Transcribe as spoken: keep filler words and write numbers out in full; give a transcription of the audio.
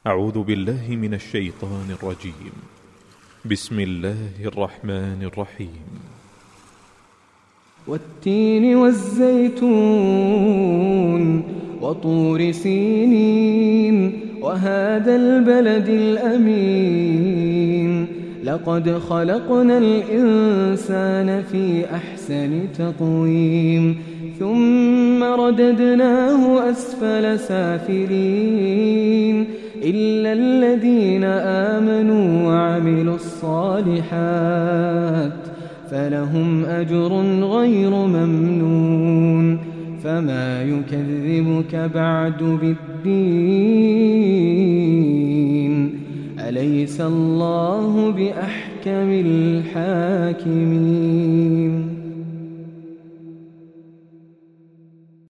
أعوذ بالله من الشيطان الرجيم. بسم الله الرحمن الرحيم. والتين والزيتون وطور سينين وهذا البلد الأمين لقد خلقنا الإنسان في أحسن تقويم ثم رددناه أسفل سافلين إلا الذين آمنوا وعملوا الصالحات فلهم أجر غير ممنون فما يكذبك بعد بالدين أليس الله بأحكم الحاكمين.